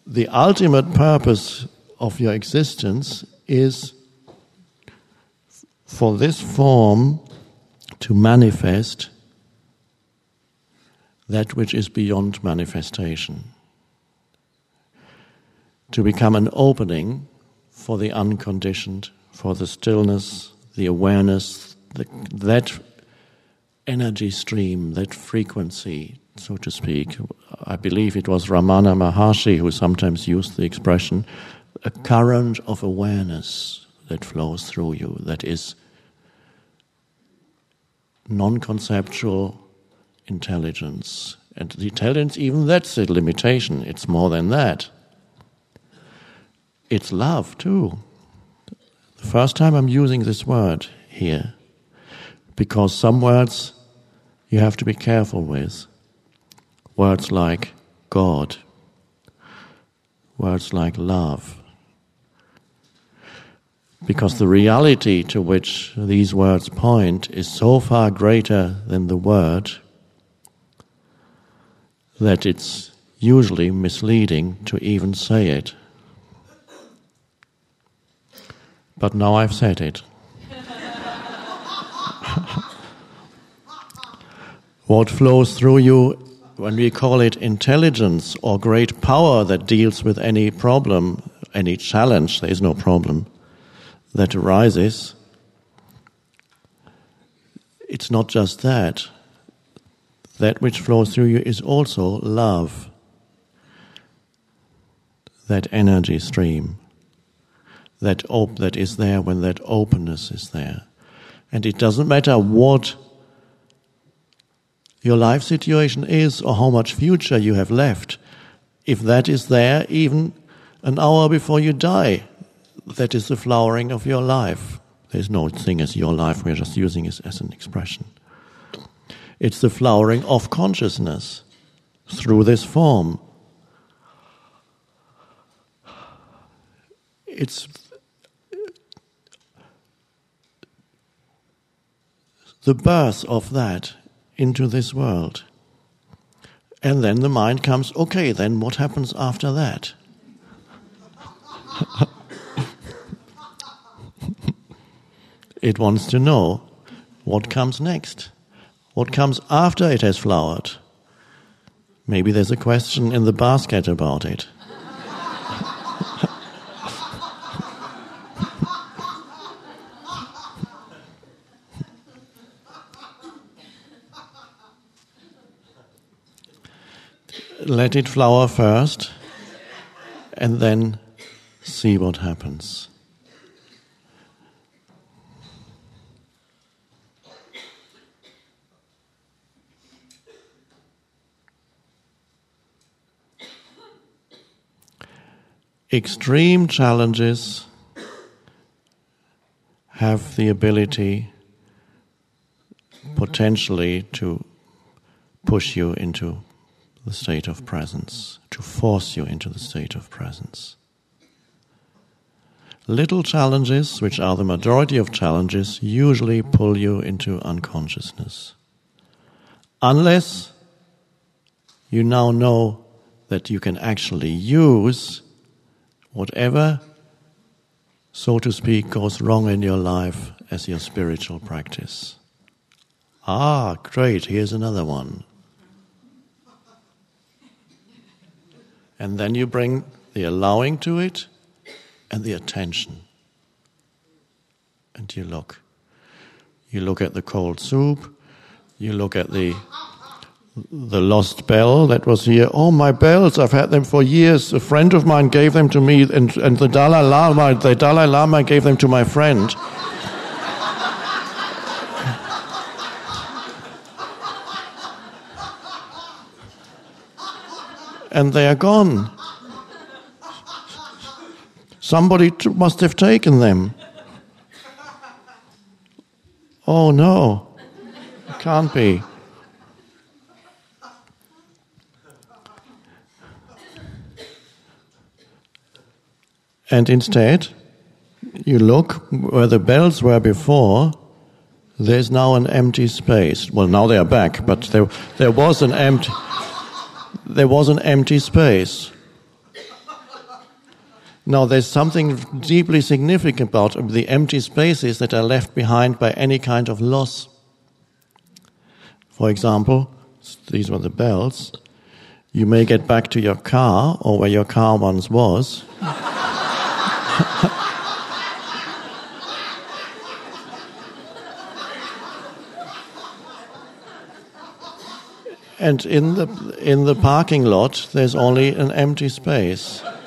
the ultimate purpose of your existence is for this form to manifest that which is beyond manifestation, to become an opening for the unconditioned, for the stillness, the awareness, that energy stream, that frequency, so to speak. I believe it was Ramana Maharshi who sometimes used the expression, a current of awareness that flows through you, that is non-conceptual intelligence. And the intelligence, even that's a limitation. It's more than that. It's love too. The first time I'm using this word here, because some words you have to be careful with. Words like God, words like love. Because the reality to which these words point is so far greater than the word that it's usually misleading to even say it. But now I've said it. What flows through you, when we call it intelligence or great power that deals with any problem, any challenge, there is no problem, that arises, it's not just that. That which flows through you is also love, that energy stream, that is there when that openness is there. And it doesn't matter what your life situation is or how much future you have left. If that is there even an hour before you die, that is the flowering of your life. There's no thing as your life, we're just using it as an expression. It's the flowering of consciousness through this form. It's the birth of that into this world. And then the mind comes, okay, then what happens after that? It wants to know what comes next. What comes after it has flowered? Maybe there's a question in the basket about it. Let it flower first, and then see what happens. Extreme challenges have the ability potentially to push you into the state of presence, to force you into the state of presence. Little challenges, which are the majority of challenges, usually pull you into unconsciousness. Unless you now know that you can actually use whatever, so to speak, goes wrong in your life as your spiritual practice. Ah, great, here's another one. And then you bring the allowing to it and the attention. And you look. You look at the cold soup. You look at the lost bell that was here. Oh, my bells, I've had them for years. A friend of mine gave them to me, and the Dalai Lama gave them to my friend. And they are gone. Somebody must have taken them. Oh no, it can't be. And instead, you look where the bells were before, there's now an empty space. Well, now they are back, but there was an empty space. Now, there's something deeply significant about the empty spaces that are left behind by any kind of loss. For example, these were the bells. You may get back to your car, or where your car once was. And in the parking lot, there's only an empty space.